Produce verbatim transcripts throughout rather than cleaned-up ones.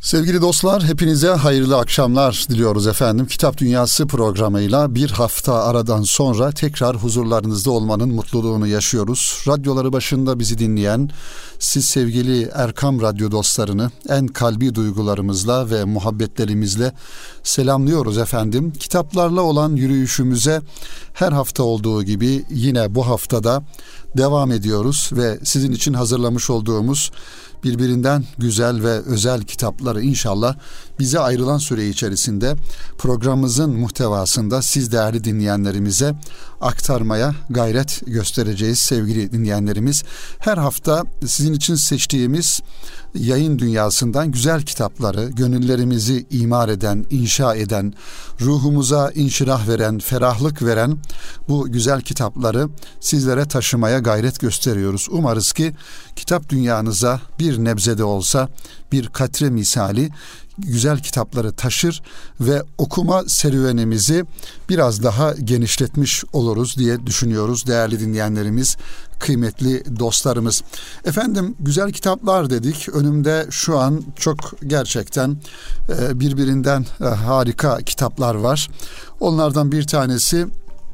Sevgili dostlar, hepinize hayırlı akşamlar diliyoruz efendim. Kitap Dünyası programıyla bir hafta aradan sonra tekrar huzurlarınızda olmanın mutluluğunu yaşıyoruz. Radyoları başında bizi dinleyen siz sevgili Erkam Radyo dostlarını en kalbi duygularımızla ve muhabbetlerimizle selamlıyoruz efendim. Kitaplarla olan yürüyüşümüze her hafta olduğu gibi yine bu haftada devam ediyoruz ve sizin için hazırlamış olduğumuz birbirinden güzel ve özel kitapları inşallah bize ayrılan süre içerisinde programımızın muhtevasında siz değerli dinleyenlerimize aktarmaya gayret göstereceğiz sevgili dinleyenlerimiz. Her hafta sizin için seçtiğimiz yayın dünyasından güzel kitapları, gönüllerimizi imar eden, inşa eden, ruhumuza inşirah veren, ferahlık veren bu güzel kitapları sizlere taşımaya gayret gösteriyoruz. Umarız ki kitap dünyanıza bir nebze de olsa bir katre misali güzel kitapları taşır ve okuma serüvenimizi biraz daha genişletmiş oluruz diye düşünüyoruz değerli dinleyenlerimiz, kıymetli dostlarımız. Efendim, güzel kitaplar dedik. Önümde şu an çok gerçekten birbirinden harika kitaplar var. Onlardan bir tanesi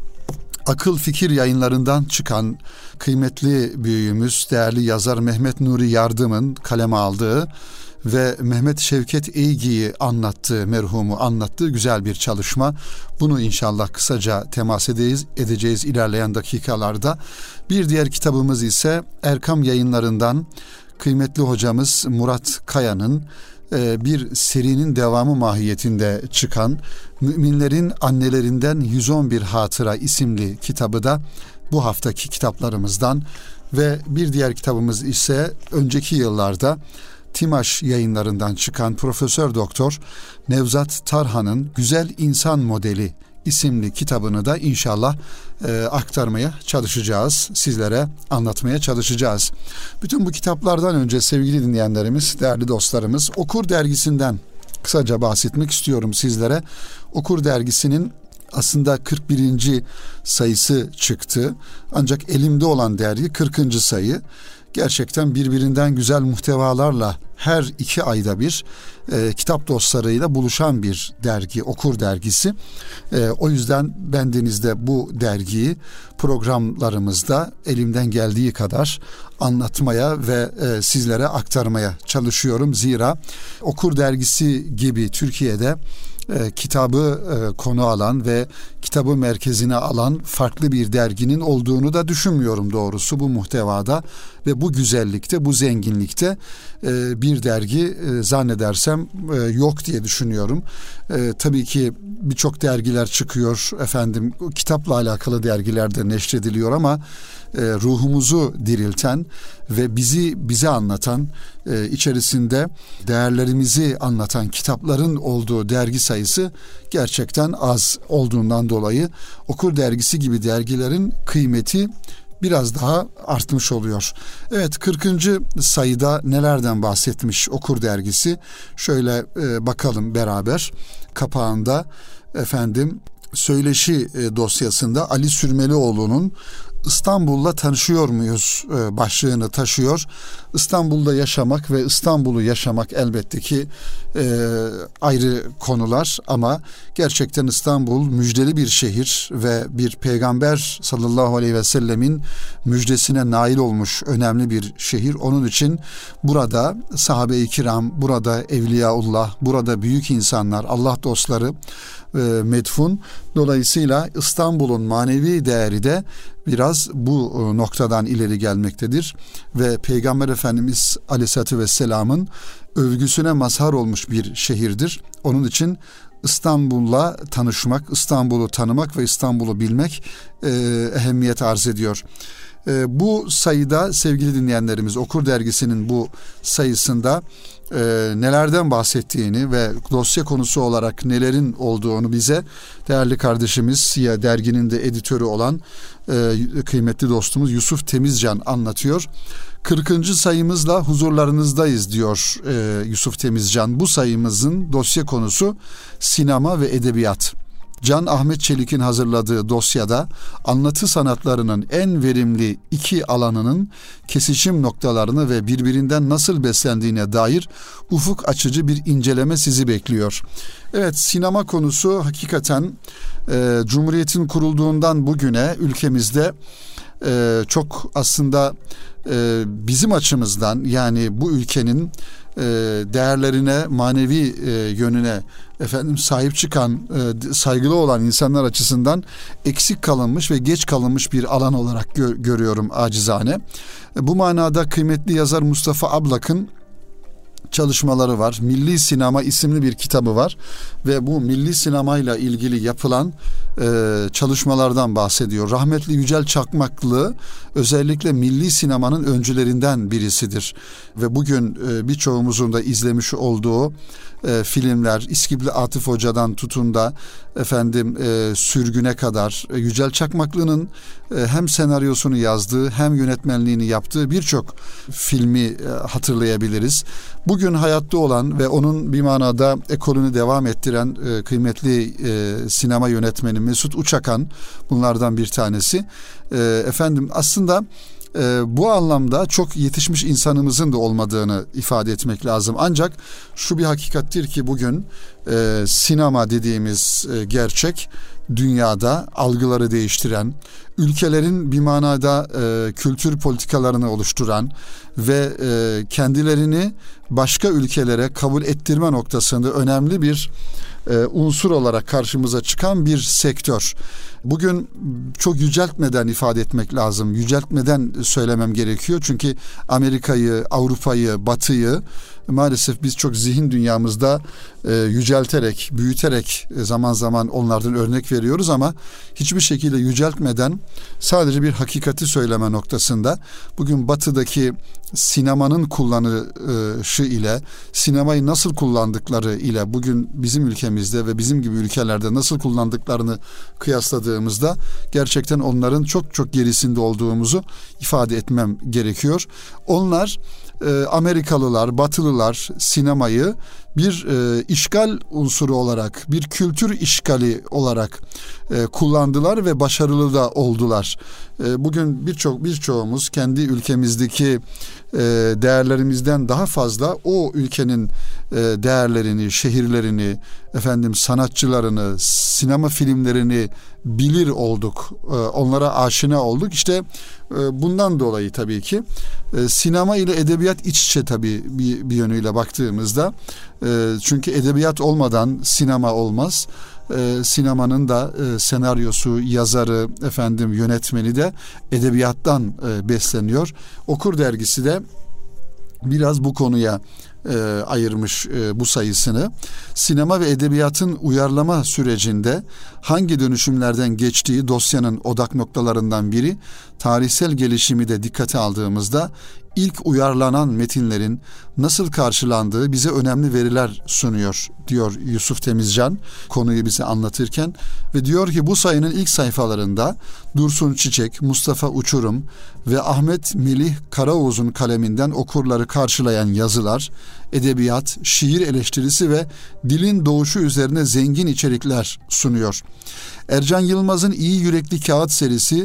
Akıl Fikir Yayınlarından çıkan kıymetli büyüğümüz, değerli yazar Mehmet Nuri Yardım'ın kaleme aldığı ve Mehmet Şevket Eygi'yi anlattığı, merhumu anlattığı güzel bir çalışma. Bunu inşallah kısaca temas edeceğiz, edeceğiz ilerleyen dakikalarda. Bir diğer kitabımız ise Erkam Yayınlarından kıymetli hocamız Murat Kaya'nın bir serinin devamı mahiyetinde çıkan Müminlerin Annelerinden yüz on bir Hatıra isimli kitabı da bu haftaki kitaplarımızdan ve bir diğer kitabımız ise önceki yıllarda Timaş Yayınlarından çıkan Profesör Doktor Nevzat Tarhan'ın Güzel İnsan Modeli isimli kitabını da inşallah e, aktarmaya çalışacağız. Sizlere anlatmaya çalışacağız. Bütün bu kitaplardan önce sevgili dinleyenlerimiz, değerli dostlarımız, Okur Dergisi'nden kısaca bahsetmek istiyorum sizlere. Okur Dergisi'nin aslında kırk birinci sayısı çıktı. Ancak elimde olan dergi kırkıncı sayı. Gerçekten birbirinden güzel muhtevalarla her iki ayda bir e, kitap dostlarıyla buluşan bir dergi, Okur Dergisi. E, o yüzden bendenizde bu dergiyi programlarımızda elimden geldiği kadar anlatmaya ve e, sizlere aktarmaya çalışıyorum. Zira Okur Dergisi gibi Türkiye'de e, kitabı e, konu alan ve kitabı merkezine alan farklı bir derginin olduğunu da düşünmüyorum doğrusu bu muhtevada ve bu güzellikte, bu zenginlikte e, bir dergi e, zannedersem e, yok diye düşünüyorum. E, tabii ki birçok dergiler çıkıyor efendim, kitapla alakalı dergiler de neşrediliyor ama e, ruhumuzu dirilten ve bizi bize anlatan, e, içerisinde değerlerimizi anlatan kitapların olduğu dergi sayısı gerçekten az olduğundan dolayı Okur Dergisi gibi dergilerin kıymeti biraz daha artmış oluyor. Evet, kırkıncı sayıda nelerden bahsetmiş Okur Dergisi? Şöyle e, bakalım beraber. Kapağında efendim söyleşi e, dosyasında Ali Sürmelioğlu'nun İstanbul'la tanışıyor muyuz e, başlığını taşıyor. İstanbul'da yaşamak ve İstanbul'u yaşamak elbette ki e, ayrı konular ama gerçekten İstanbul müjdeli bir şehir ve bir peygamber sallallahu aleyhi ve sellemin müjdesine nail olmuş önemli bir şehir. Onun için burada sahabe-i kiram, burada evliyaullah, burada büyük insanlar, Allah dostları e, medfun. Dolayısıyla İstanbul'un manevi değeri de biraz bu noktadan ileri gelmektedir ve Peygamber Efendimiz Aleyhisselatü Vesselam'ın övgüsüne mazhar olmuş bir şehirdir. Onun için İstanbul'la tanışmak, İstanbul'u tanımak ve İstanbul'u bilmek e, ehemmiyet arz ediyor. E, bu sayıda sevgili dinleyenlerimiz, Okur Dergisi'nin bu sayısında e, nelerden bahsettiğini ve dosya konusu olarak nelerin olduğunu bize değerli kardeşimiz ya derginin de editörü olan e, kıymetli dostumuz Yusuf Temizcan anlatıyor. kırkıncı sayımızla huzurlarınızdayız diyor e, Yusuf Temizcan. Bu sayımızın dosya konusu sinema ve edebiyat. Can Ahmet Çelik'in hazırladığı dosyada anlatı sanatlarının en verimli iki alanının kesişim noktalarını ve birbirinden nasıl beslendiğine dair ufuk açıcı bir inceleme sizi bekliyor. Evet, sinema konusu hakikaten e, Cumhuriyet'in kurulduğundan bugüne ülkemizde e, çok aslında e, bizim açımızdan, yani bu ülkenin e, değerlerine, manevi e, yönüne efendim sahip çıkan, e, saygılı olan insanlar açısından eksik kalınmış ve geç kalınmış bir alan olarak gör, görüyorum acizane. E, bu manada kıymetli yazar Mustafa Ablak'ın çalışmaları var. Milli Sinema isimli bir kitabı var ve bu milli sinemayla ilgili yapılan e, çalışmalardan bahsediyor. Rahmetli Yücel Çakmaklı özellikle milli sinemanın öncülerinden birisidir ve bugün e, birçoğumuzun da izlemiş olduğu e, filmler, İskibli Atıf Hoca'dan tutun da efendim e, Sürgün'e kadar e, Yücel Çakmaklı'nın e, hem senaryosunu yazdığı hem yönetmenliğini yaptığı birçok filmi e, hatırlayabiliriz. Bugün hayatta olan ve onun bir manada ekolünü devam ettiren e, kıymetli e, sinema yönetmeni Mesut Uçakan bunlardan bir tanesi. E, efendim aslında e, bu anlamda çok yetişmiş insanımızın da olmadığını ifade etmek lazım. Ancak şu bir hakikattir ki bugün e, sinema dediğimiz e, gerçek dünyada algıları değiştiren, ülkelerin bir manada e, kültür politikalarını oluşturan ve e, kendilerini başka ülkelere kabul ettirme noktasında önemli bir e, unsur olarak karşımıza çıkan bir sektör. Bugün çok yüceltmeden ifade etmek lazım. Yüceltmeden söylemem gerekiyor. Çünkü Amerika'yı, Avrupa'yı, Batı'yı maalesef biz çok zihin dünyamızda e, yücelterek, büyüterek e, zaman zaman onlardan örnek veriyoruz ama hiçbir şekilde yüceltmeden sadece bir hakikati söyleme noktasında bugün Batı'daki sinemanın kullanışı ile, sinemayı nasıl kullandıkları ile bugün bizim ülkemizde ve bizim gibi ülkelerde nasıl kullandıklarını kıyasladığımızda gerçekten onların çok çok gerisinde olduğumuzu ifade etmem gerekiyor. Onlar e, Amerikalılar, Batılılar sinemayı bir e, işgal unsuru olarak, bir kültür işgali olarak e, kullandılar ve başarılı da oldular. E, bugün birçok birçoğumuz kendi ülkemizdeki e, değerlerimizden daha fazla o ülkenin e, değerlerini, şehirlerini, efendim sanatçılarını, sinema filmlerini bilir olduk. E, onlara aşina olduk. İşte e, bundan dolayı tabii ki e, sinema ile edebiyat iç içe tabii bir, bir yönüyle baktığımızda. E, çünkü edebiyat olmadan sinema olmaz. Ee, sinemanın da e, senaryosu, yazarı, efendim yönetmeni de edebiyattan e, besleniyor. Okur dergisi de biraz bu konuya e, ayırmış e, bu sayısını. Sinema ve edebiyatın uyarlama sürecinde hangi dönüşümlerden geçtiği dosyanın odak noktalarından biri, tarihsel gelişimi de dikkate aldığımızda ilk uyarlanan metinlerin nasıl karşılandığı bize önemli veriler sunuyor diyor Yusuf Temizcan konuyu bize anlatırken ve diyor ki bu sayının ilk sayfalarında Dursun Çiçek, Mustafa Uçurum ve Ahmet Melih Karaoğuz'un kaleminden okurları karşılayan yazılar, edebiyat, şiir eleştirisi ve dilin doğuşu üzerine zengin içerikler sunuyor. Ercan Yılmaz'ın İyi Yürekli Kağıt serisi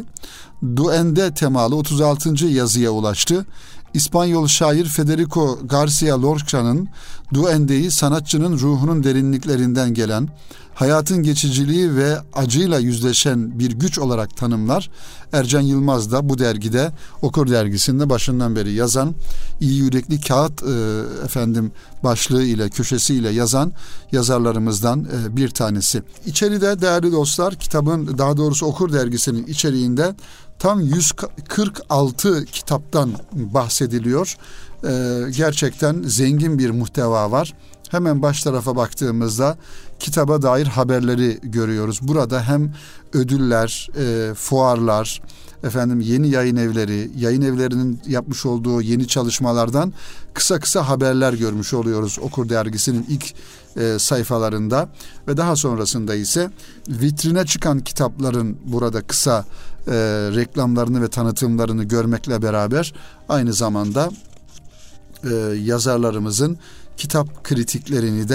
Duende temalı otuz altıncı yazıya ulaştı. İspanyol şair Federico Garcia Lorca'nın Duende'yi sanatçının ruhunun derinliklerinden gelen, hayatın geçiciliği ve acıyla yüzleşen bir güç olarak tanımlar. Ercan Yılmaz da bu dergide, Okur dergisinde başından beri yazan, İyi Yürekli Kağıt e, efendim başlığı ile, köşesi ile yazan yazarlarımızdan e, bir tanesi. İçeride değerli dostlar, kitabın, daha doğrusu Okur dergisinin içeriğinde tam yüz kırk altı kitaptan bahsediliyor. Ee, gerçekten zengin bir muhteva var. Hemen baş tarafa baktığımızda kitaba dair haberleri görüyoruz. Burada hem ödüller, e, fuarlar, efendim yeni yayın evleri, yayın evlerinin yapmış olduğu yeni çalışmalardan kısa kısa haberler görmüş oluyoruz Okur dergisinin ilk e, sayfalarında ve daha sonrasında ise vitrine çıkan kitapların burada kısa e, reklamlarını ve tanıtımlarını görmekle beraber aynı zamanda e, yazarlarımızın kitap kritiklerini de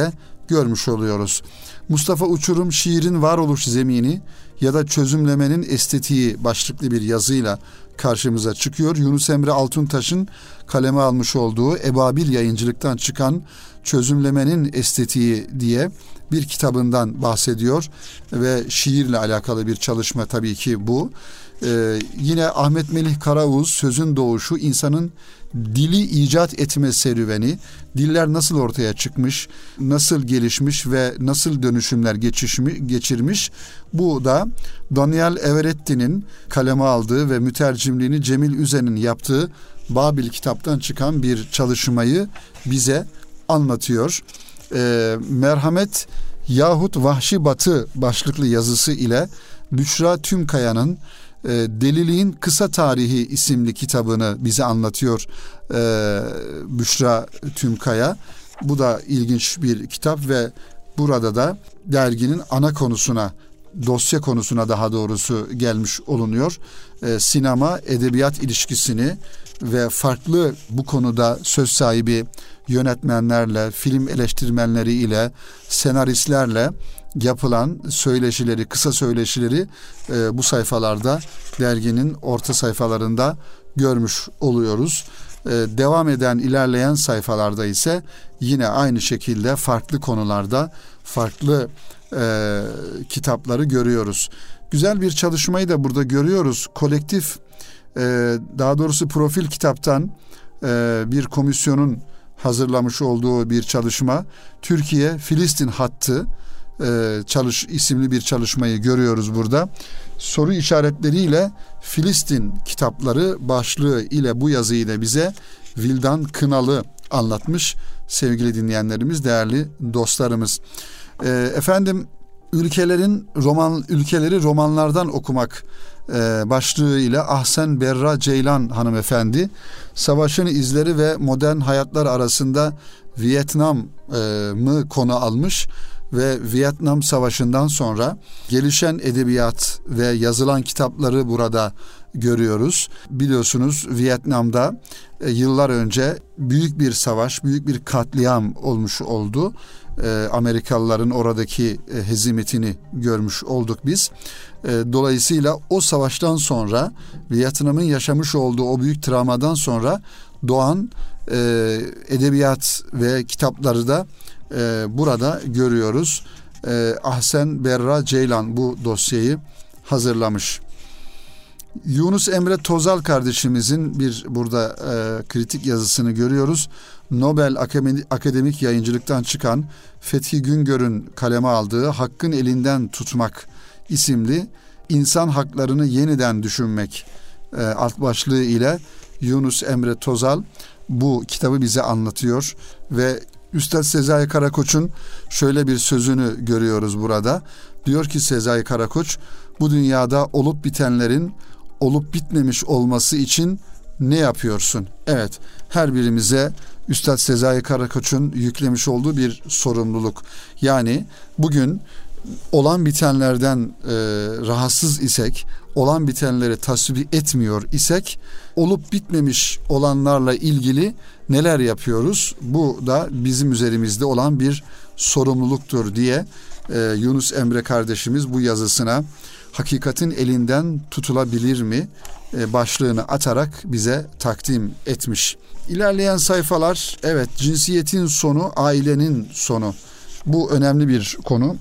görmüş oluyoruz. Mustafa Uçurum şiirin varoluş zemini ya da çözümlemenin estetiği başlıklı bir yazıyla karşımıza çıkıyor. Yunus Emre Altuntaş'ın kaleme almış olduğu Ebabil Yayıncılık'tan çıkan Çözümlemenin Estetiği diye bir kitabından bahsediyor ve şiirle alakalı bir çalışma tabii ki bu. Ee, yine Ahmet Melih Karaoğuz Sözün Doğuşu, insanın dili icat etme serüveni, diller nasıl ortaya çıkmış, nasıl gelişmiş ve nasıl dönüşümler geçişmi, geçirmiş. Bu da Daniel Everetti'nin kaleme aldığı ve mütercimliğini Cemil Üzen'in yaptığı Babil kitaptan çıkan bir çalışmayı bize anlatıyor. Ee, Merhamet yahut Vahşi Batı başlıklı yazısı ile Büşra Tümkaya'nın e, Deliliğin Kısa Tarihi isimli kitabını bize anlatıyor e, Büşra Tümkaya. Bu da ilginç bir kitap ve burada da derginin ana konusuna, dosya konusuna daha doğrusu gelmiş olunuyor. E, sinema edebiyat ilişkisini ve farklı bu konuda söz sahibi yönetmenlerle, film eleştirmenleri ile, senaristlerle yapılan söyleşileri, kısa söyleşileri e, bu sayfalarda, derginin orta sayfalarında görmüş oluyoruz. E, devam eden, ilerleyen sayfalarda ise yine aynı şekilde farklı konularda farklı e, kitapları görüyoruz. Güzel bir çalışmayı da burada görüyoruz. Kolektif, e, daha doğrusu Profil kitaptan e, bir komisyonun hazırlamış olduğu bir çalışma. Türkiye Filistin Hattı e, çalış isimli bir çalışmayı görüyoruz burada. Soru işaretleriyle Filistin kitapları başlığı ile bu yazıyı da bize Vildan Kınalı anlatmış sevgili dinleyenlerimiz, değerli dostlarımız. E, efendim ülkelerin roman ülkeleri romanlardan okumak e, başlığıyla Ahsen Berra Ceylan hanımefendi, savaşın izleri ve modern hayatlar arasında Vietnam'ı konu almış ve Vietnam Savaşı'ndan sonra gelişen edebiyat ve yazılan kitapları burada görüyoruz. Biliyorsunuz Vietnam'da e, yıllar önce büyük bir savaş, büyük bir katliam olmuş oldu. E, Amerikalıların oradaki e, hezimetini görmüş olduk biz. E, dolayısıyla o savaştan sonra, Vietnam'ın yaşamış olduğu o büyük travmadan sonra doğan e, edebiyat ve kitapları da e, burada görüyoruz. E, Ahsen Berra Ceylan bu dosyayı hazırlamış. Yunus Emre Tozal kardeşimizin bir burada e, kritik yazısını görüyoruz. Nobel Akademik Yayıncılık'tan çıkan Fethi Güngör'ün kaleme aldığı Hakkın Elinden Tutmak isimli İnsan Haklarını Yeniden Düşünmek e, alt başlığı ile Yunus Emre Tozal bu kitabı bize anlatıyor ve Üstad Sezai Karakoç'un şöyle bir sözünü görüyoruz burada. Diyor ki Sezai Karakoç, bu dünyada olup bitenlerin olup bitmemiş olması için ne yapıyorsun? Evet, her birimize Üstad Sezai Karakoç'un yüklemiş olduğu bir sorumluluk. Yani bugün olan bitenlerden e, rahatsız isek, olan bitenleri tasvip etmiyor isek, olup bitmemiş olanlarla ilgili neler yapıyoruz? Bu da bizim üzerimizde olan bir sorumluluktur diye e, Yunus Emre kardeşimiz bu yazısına Hakikatin Elinden Tutulabilir mi e, başlığını atarak bize takdim etmiş. İlerleyen sayfalar, evet, cinsiyetin sonu, ailenin sonu. Bu önemli bir konu.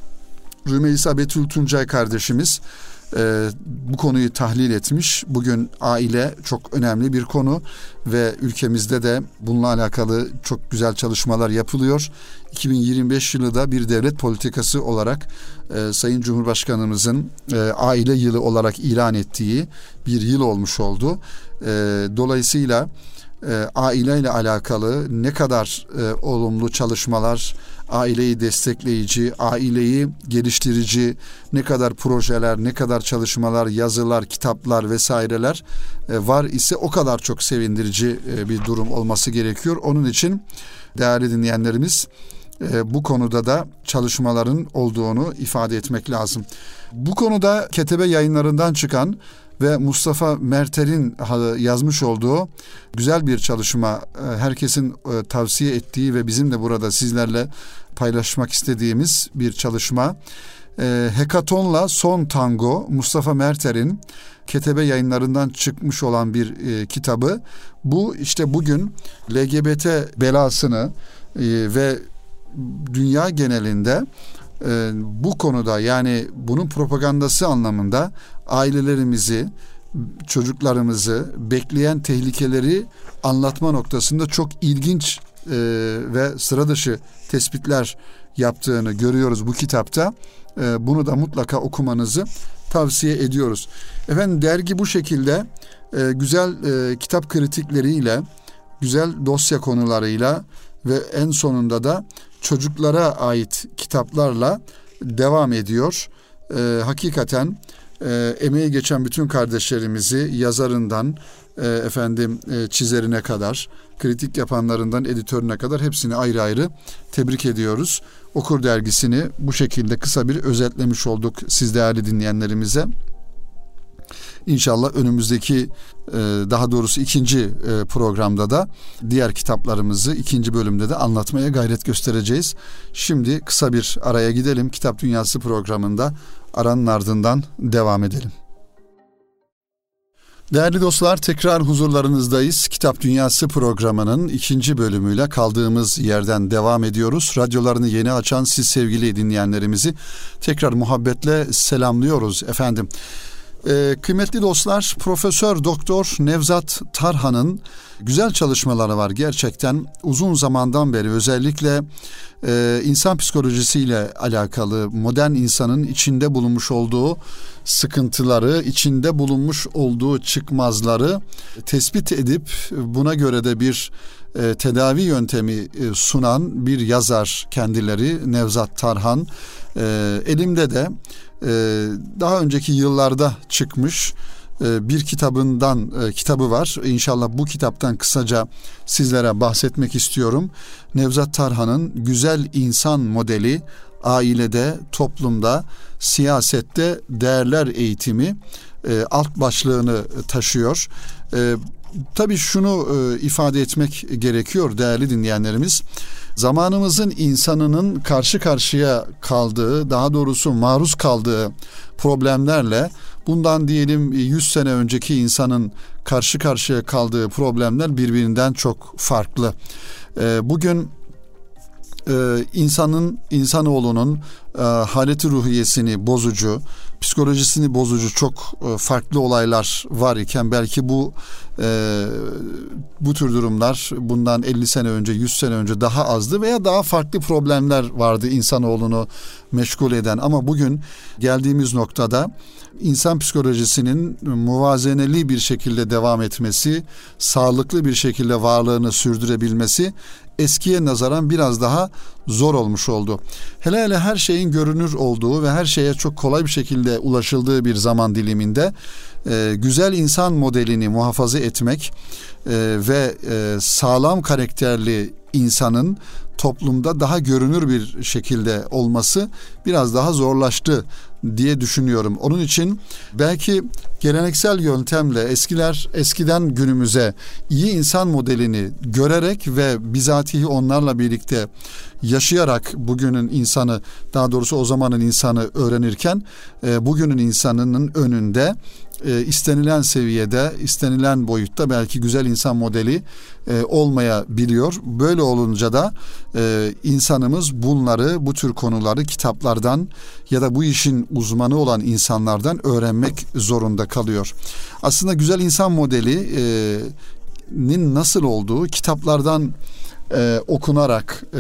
Rümeysa Betül Tuncay kardeşimiz e, bu konuyu tahlil etmiş. Bugün aile çok önemli bir konu ve ülkemizde de bununla alakalı çok güzel çalışmalar yapılıyor. iki bin yirmi beş yılı da bir devlet politikası olarak e, Sayın Cumhurbaşkanımızın e, aile yılı olarak ilan ettiği bir yıl olmuş oldu. E, dolayısıyla e, aileyle alakalı ne kadar e, olumlu çalışmalar, aileyi destekleyici, aileyi geliştirici ne kadar projeler, ne kadar çalışmalar, yazılar, kitaplar vesaireler e, var ise o kadar çok sevindirici e, bir durum olması gerekiyor. Onun için değerli dinleyenlerimiz, e, bu konuda da çalışmaların olduğunu ifade etmek lazım. Bu konuda Ketebe Yayınlarından çıkan ve Mustafa Merter'in yazmış olduğu güzel bir çalışma, herkesin tavsiye ettiği ve bizim de burada sizlerle paylaşmak istediğimiz bir çalışma. Hekaton'la Son Tango, Mustafa Merter'in Ketebe Yayınlarından çıkmış olan bir e, kitabı. Bu işte bugün L G B T belasını e, ve dünya genelinde e, bu konuda, yani bunun propagandası anlamında ailelerimizi, çocuklarımızı bekleyen tehlikeleri anlatma noktasında çok ilginç e, ve sıra dışı tespitler yaptığını görüyoruz bu kitapta. E, bunu da mutlaka okumanızı tavsiye ediyoruz. Efendim, dergi bu şekilde e, güzel e, kitap kritikleriyle, güzel dosya konularıyla ve en sonunda da çocuklara ait kitaplarla devam ediyor. E, hakikaten e, emeği geçen bütün kardeşlerimizi, yazarından e, efendim e, çizerine kadar, kritik yapanlarından editörüne kadar hepsini ayrı ayrı tebrik ediyoruz. Okur dergisini bu şekilde kısa bir özetlemiş olduk siz değerli dinleyenlerimize. İnşallah önümüzdeki daha doğrusu ikinci programda da diğer kitaplarımızı ikinci bölümde de anlatmaya gayret göstereceğiz. Şimdi kısa bir araya gidelim. Kitap Dünyası programında aranın ardından devam edelim. Değerli dostlar, tekrar huzurlarınızdayız. Kitap Dünyası programının ikinci bölümüyle kaldığımız yerden devam ediyoruz. Radyolarını yeni açan siz sevgili dinleyenlerimizi tekrar muhabbetle selamlıyoruz efendim. Ee, kıymetli dostlar, Profesör Doktor Nevzat Tarhan'ın güzel çalışmaları var. Gerçekten uzun zamandan beri özellikle e, insan psikolojisiyle alakalı, modern insanın içinde bulunmuş olduğu sıkıntıları, içinde bulunmuş olduğu çıkmazları tespit edip buna göre de bir e, tedavi yöntemi e, sunan bir yazar kendileri, Nevzat Tarhan. E, elimde de e, daha önceki yıllarda çıkmış e, bir kitabından e, kitabı var. İnşallah bu kitaptan kısaca sizlere bahsetmek istiyorum. Nevzat Tarhan'ın Güzel İnsan Modeli, Ailede, Toplumda, Siyasette Değerler Eğitimi e, alt başlığını taşıyor. E, tabii şunu e, ifade etmek gerekiyor değerli dinleyenlerimiz. Zamanımızın insanının karşı karşıya kaldığı, daha doğrusu maruz kaldığı problemlerle bundan diyelim yüz sene önceki insanın karşı karşıya kaldığı problemler birbirinden çok farklı. E, bugün Ee, insanın, insanoğlunun e, haleti ruhiyesini bozucu, psikolojisini bozucu çok e, farklı olaylar var iken belki bu e, bu tür durumlar bundan elli sene önce, yüz sene önce daha azdı veya daha farklı problemler vardı insanoğlunu meşgul eden. Ama bugün geldiğimiz noktada insan psikolojisinin muvazeneli bir şekilde devam etmesi, sağlıklı bir şekilde varlığını sürdürebilmesi eskiye nazaran biraz daha zor olmuş oldu. Hele hele her şeyin görünür olduğu ve her şeye çok kolay bir şekilde ulaşıldığı bir zaman diliminde e, güzel insan modelini muhafaza etmek e, ve e, sağlam karakterli insanın toplumda daha görünür bir şekilde olması biraz daha zorlaştı diye düşünüyorum. Onun için belki geleneksel yöntemle eskiler eskiden günümüze iyi insan modelini görerek ve bizatihi onlarla birlikte yaşayarak bugünün insanı, daha doğrusu o zamanın insanı öğrenirken e, bugünün insanının önünde e, istenilen seviyede, istenilen boyutta belki güzel insan modeli e, olmayabiliyor. Böyle olunca da e, insanımız bunları, bu tür konuları kitaplardan ya da bu işin uzmanı olan insanlardan öğrenmek zorunda kalıyor. Aslında güzel insan modelinin nasıl olduğu kitaplardan e, okunarak e,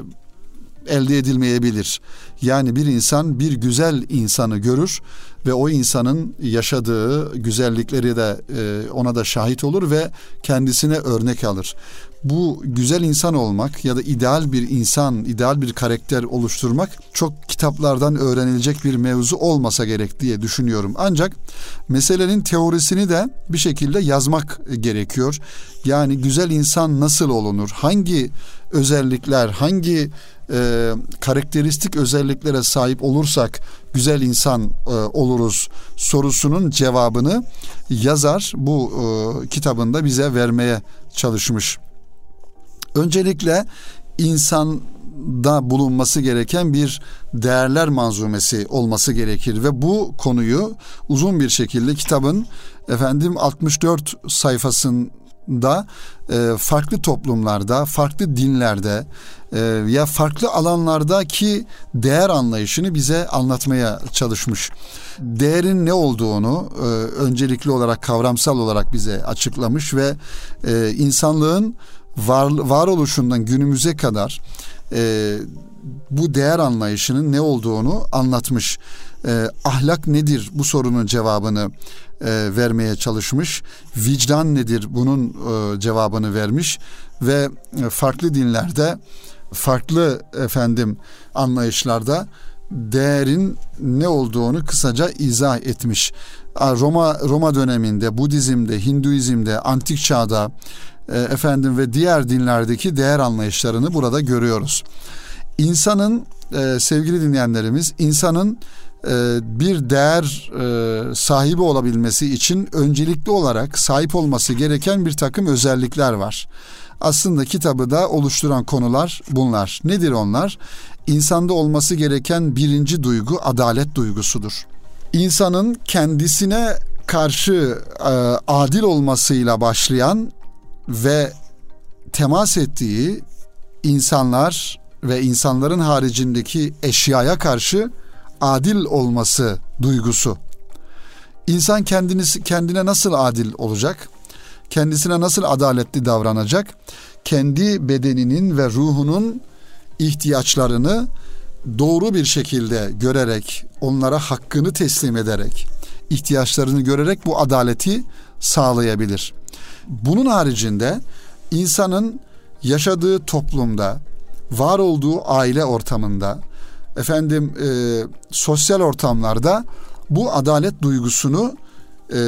elde edilmeyebilir. Yani bir insan bir güzel insanı görür ve o insanın yaşadığı güzellikleri de e, ona da şahit olur ve kendisine örnek alır. Bu güzel insan olmak ya da ideal bir insan, ideal bir karakter oluşturmak çok kitaplardan öğrenilecek bir mevzu olmasa gerek diye düşünüyorum. Ancak meselenin teorisini de bir şekilde yazmak gerekiyor. Yani güzel insan nasıl olunur? Hangi özellikler, hangi e, karakteristik özelliklere sahip olursak güzel insan e, oluruz sorusunun cevabını yazar bu e, kitabında bize vermeye çalışmış. Öncelikle insanda bulunması gereken bir değerler manzumesi olması gerekir ve bu konuyu uzun bir şekilde kitabın efendim altmış dört sayfasında e, farklı toplumlarda, farklı dinlerde e, ya farklı alanlardaki değer anlayışını bize anlatmaya çalışmış. Değerin ne olduğunu e, öncelikli olarak kavramsal olarak bize açıklamış ve e, insanlığın var, varoluşundan günümüze kadar e, bu değer anlayışının ne olduğunu anlatmış. E, ahlak nedir? Bu sorunun cevabını e, vermeye çalışmış. Vicdan nedir? Bunun e, cevabını vermiş ve e, farklı dinlerde, farklı efendim anlayışlarda değerin ne olduğunu kısaca izah etmiş. Roma Roma döneminde, Budizm'de, Hinduizm'de, antik çağda e, efendim ve diğer dinlerdeki değer anlayışlarını burada görüyoruz. İnsanın e, sevgili dinleyenlerimiz, insanın e, bir değer e, sahibi olabilmesi için öncelikli olarak sahip olması gereken bir takım özellikler var. Aslında kitabı da oluşturan konular bunlar. Nedir onlar? İnsanda olması gereken birinci duygu adalet duygusudur. İnsanın kendisine karşı e, adil olmasıyla başlayan ve temas ettiği insanlar ve insanların haricindeki eşyaya karşı adil olması duygusu. İnsan kendini, kendine nasıl adil olacak? Kendisine nasıl adaletli davranacak? Kendi bedeninin ve ruhunun ihtiyaçlarını doğru bir şekilde görerek, onlara hakkını teslim ederek, ihtiyaçlarını görerek bu adaleti sağlayabilir. Bunun haricinde insanın yaşadığı toplumda, var olduğu aile ortamında, efendim e, sosyal ortamlarda bu adalet duygusunu e,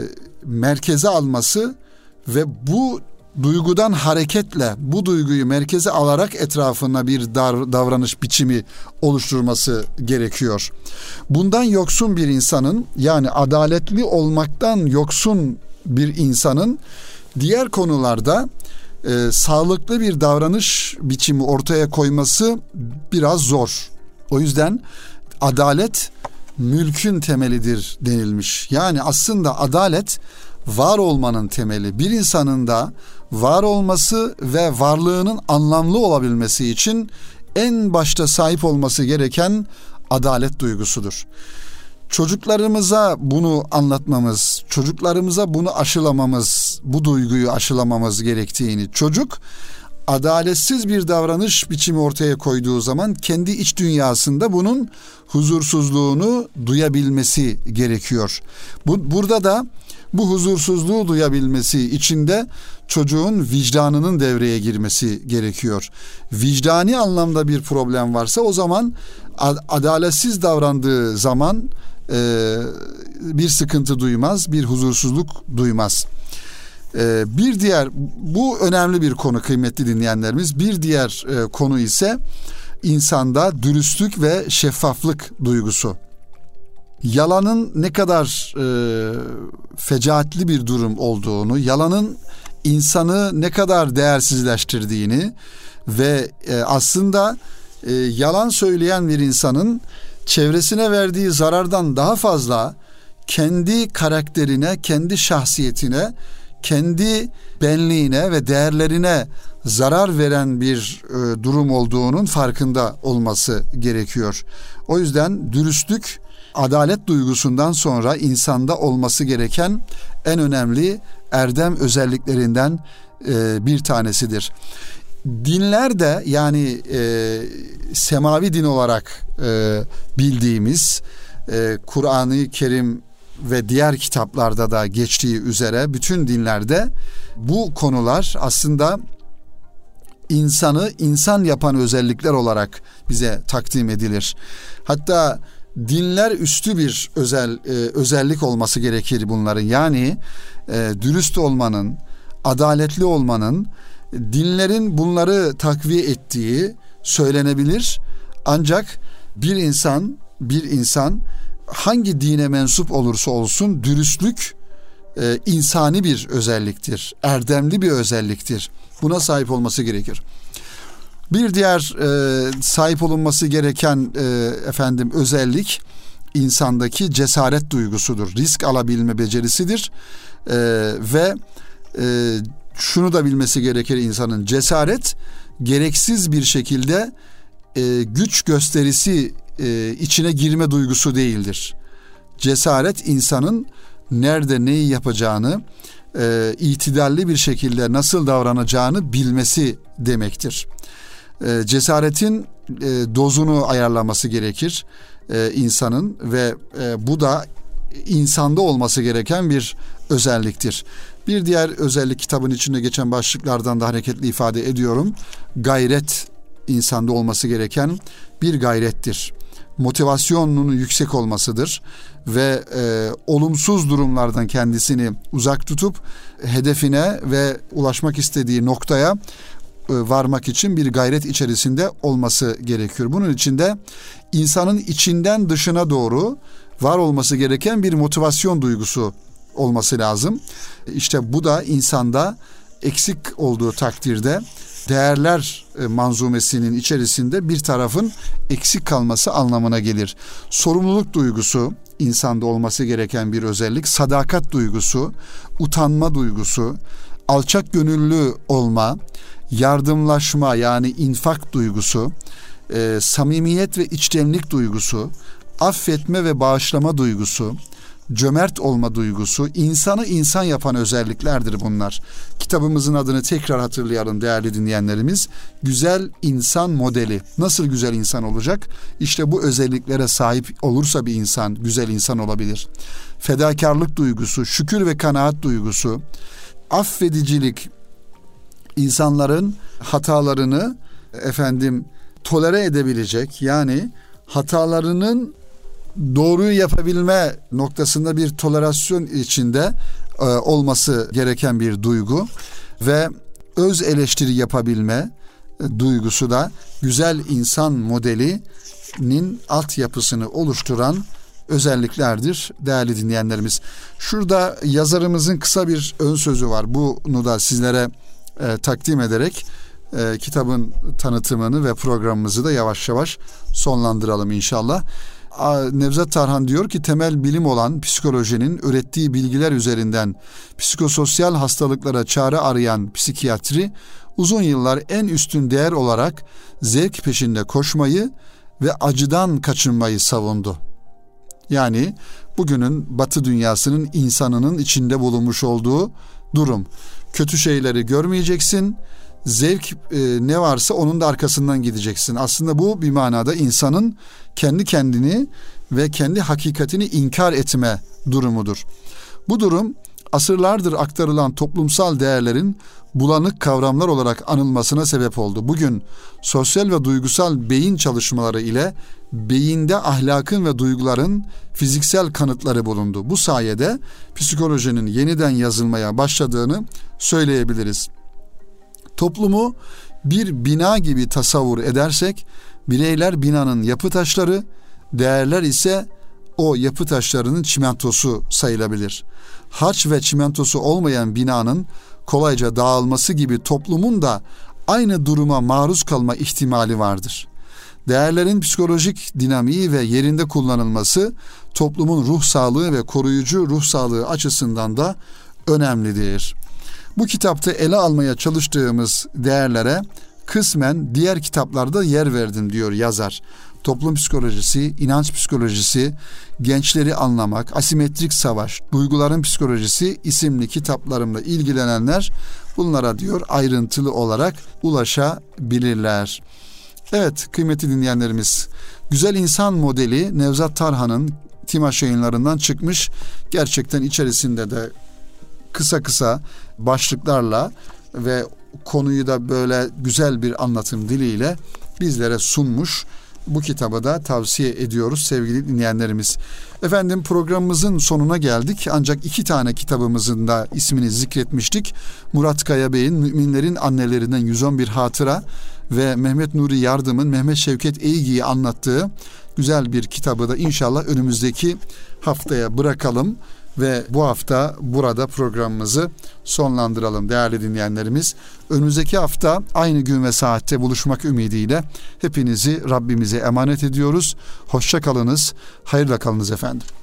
merkeze alması ve bu duygudan hareketle bu duyguyu merkeze alarak etrafına bir dar, davranış biçimi oluşturması gerekiyor. Bundan yoksun bir insanın, yani adaletli olmaktan yoksun bir insanın diğer konularda e, sağlıklı bir davranış biçimi ortaya koyması biraz zor. O yüzden adalet mülkün temelidir denilmiş. Yani aslında adalet var olmanın temeli. Bir insanın da var olması ve varlığının anlamlı olabilmesi için en başta sahip olması gereken adalet duygusudur. Çocuklarımıza bunu anlatmamız, çocuklarımıza bunu aşılamamız, bu duyguyu aşılamamız gerektiğini, çocuk adaletsiz bir davranış biçimi ortaya koyduğu zaman kendi iç dünyasında bunun huzursuzluğunu duyabilmesi gerekiyor. Bu, burada da bu huzursuzluğu duyabilmesi için de çocuğun vicdanının devreye girmesi gerekiyor. Vicdani anlamda bir problem varsa o zaman adaletsiz davrandığı zaman e, bir sıkıntı duymaz, bir huzursuzluk duymaz. E, bir diğer, bu önemli bir konu kıymetli dinleyenlerimiz. Bir diğer e, konu ise insanda dürüstlük ve şeffaflık duygusu. Yalanın ne kadar e, fecaatli bir durum olduğunu, yalanın insanı ne kadar değersizleştirdiğini ve e, aslında e, yalan söyleyen bir insanın çevresine verdiği zarardan daha fazla kendi karakterine, kendi şahsiyetine, kendi benliğine ve değerlerine zarar veren bir e, durum olduğunun farkında olması gerekiyor. O yüzden dürüstlük, adalet duygusundan sonra insanda olması gereken en önemli erdem özelliklerinden e, bir tanesidir. Dinler de, yani e, semavi din olarak e, bildiğimiz e, Kur'an-ı Kerim ve diğer kitaplarda da geçtiği üzere bütün dinlerde bu konular aslında insanı insan yapan özellikler olarak bize takdim edilir. Hatta dinler üstü bir özel e, özellik olması gerekir bunların. Yani e, dürüst olmanın, adaletli olmanın dinlerin bunları takviye ettiği söylenebilir. Ancak bir insan bir insan hangi dine mensup olursa olsun dürüstlük e, insani bir özelliktir. Erdemli bir özelliktir. Buna sahip olması gerekir. Bir diğer e, sahip olunması gereken e, efendim özellik insandaki cesaret duygusudur. Risk alabilme becerisidir. E, ve e, şunu da bilmesi gerekir insanın. Cesaret gereksiz bir şekilde e, güç gösterisi e, içine girme duygusu değildir. Cesaret insanın nerede neyi yapacağını, e, itidalli bir şekilde nasıl davranacağını bilmesi demektir. E, cesaretin e, dozunu ayarlaması gerekir e, insanın ve e, bu da insanda olması gereken bir özelliktir. Bir diğer özellik kitabın içinde geçen başlıklardan da hareketli ifade ediyorum. Gayret insanda olması gereken bir gayrettir. Motivasyonunun yüksek olmasıdır ve e, olumsuz durumlardan kendisini uzak tutup hedefine ve ulaşmak istediği noktaya e, varmak için bir gayret içerisinde olması gerekiyor. Bunun için de insanın içinden dışına doğru var olması gereken bir motivasyon duygusu olması lazım. İşte bu da insanda eksik olduğu takdirde değerler manzumesinin içerisinde bir tarafın eksik kalması anlamına gelir. Sorumluluk duygusu insanda olması gereken bir özellik. Sadakat duygusu, utanma duygusu, alçak gönüllü olma, yardımlaşma yani infak duygusu, e, samimiyet ve içtenlik duygusu, affetme ve bağışlama duygusu, cömert olma duygusu, insanı insan yapan özelliklerdir bunlar. Kitabımızın adını tekrar hatırlayalım değerli dinleyenlerimiz. Güzel insan modeli. Nasıl güzel insan olacak? İşte bu özelliklere sahip olursa bir insan güzel insan olabilir. Fedakarlık duygusu, şükür ve kanaat duygusu, affedicilik, insanların hatalarını efendim tolere edebilecek, yani hatalarının doğruyu yapabilme noktasında bir tolerasyon içinde e, olması gereken bir duygu ve öz eleştiri yapabilme e, duygusu da güzel insan modelinin altyapısını oluşturan özelliklerdir değerli dinleyenlerimiz. Şurada yazarımızın kısa bir ön sözü var. Bunu da sizlere e, takdim ederek e, kitabın tanıtımını ve programımızı da yavaş yavaş sonlandıralım inşallah. Nevzat Tarhan diyor ki temel bilim olan psikolojinin ürettiği bilgiler üzerinden psikososyal hastalıklara çare arayan psikiyatri uzun yıllar en üstün değer olarak zevk peşinde koşmayı ve acıdan kaçınmayı savundu. Yani bugünün Batı dünyasının insanının içinde bulunmuş olduğu durum. Kötü şeyleri görmeyeceksin. Zevk e, ne varsa onun da arkasından gideceksin. Aslında bu bir manada insanın kendi kendini ve kendi hakikatini inkar etme durumudur. Bu durum asırlardır aktarılan toplumsal değerlerin bulanık kavramlar olarak anılmasına sebep oldu. Bugün sosyal ve duygusal beyin çalışmaları ile beyinde ahlakın ve duyguların fiziksel kanıtları bulundu. Bu sayede psikolojinin yeniden yazılmaya başladığını söyleyebiliriz. Toplumu bir bina gibi tasavvur edersek bireyler binanın yapı taşları, değerler ise o yapı taşlarının çimentosu sayılabilir. Harç ve çimentosu olmayan binanın kolayca dağılması gibi toplumun da aynı duruma maruz kalma ihtimali vardır. Değerlerin psikolojik dinamiği ve yerinde kullanılması toplumun ruh sağlığı ve koruyucu ruh sağlığı açısından da önemlidir. Bu kitapta ele almaya çalıştığımız değerlere kısmen diğer kitaplarda yer verdim diyor yazar. Toplum psikolojisi, inanç psikolojisi, gençleri anlamak, asimetrik savaş, duyguların psikolojisi isimli kitaplarımla ilgilenenler bunlara diyor ayrıntılı olarak ulaşabilirler. Evet kıymetli dinleyenlerimiz, Güzel İnsan modeli Nevzat Tarhan'ın Timaş Yayınlarından çıkmış. Gerçekten içerisinde de kısa kısa başlıklarla ve konuyu da böyle güzel bir anlatım diliyle bizlere sunmuş. Bu kitabı da tavsiye ediyoruz sevgili dinleyenlerimiz. Efendim programımızın sonuna geldik. Ancak iki tane kitabımızın da ismini zikretmiştik. Murat Kaya Bey'in Müminlerin Annelerinden yüz on bir Hatıra ve Mehmet Nuri Yardım'ın Mehmet Şevket Eygi'yi anlattığı güzel bir kitabı da inşallah önümüzdeki haftaya bırakalım ve bu hafta burada programımızı sonlandıralım değerli dinleyenlerimiz. Önümüzdeki hafta aynı gün ve saatte buluşmak ümidiyle hepinizi Rabbimize emanet ediyoruz. Hoşça kalınız, hayırla kalınız efendim.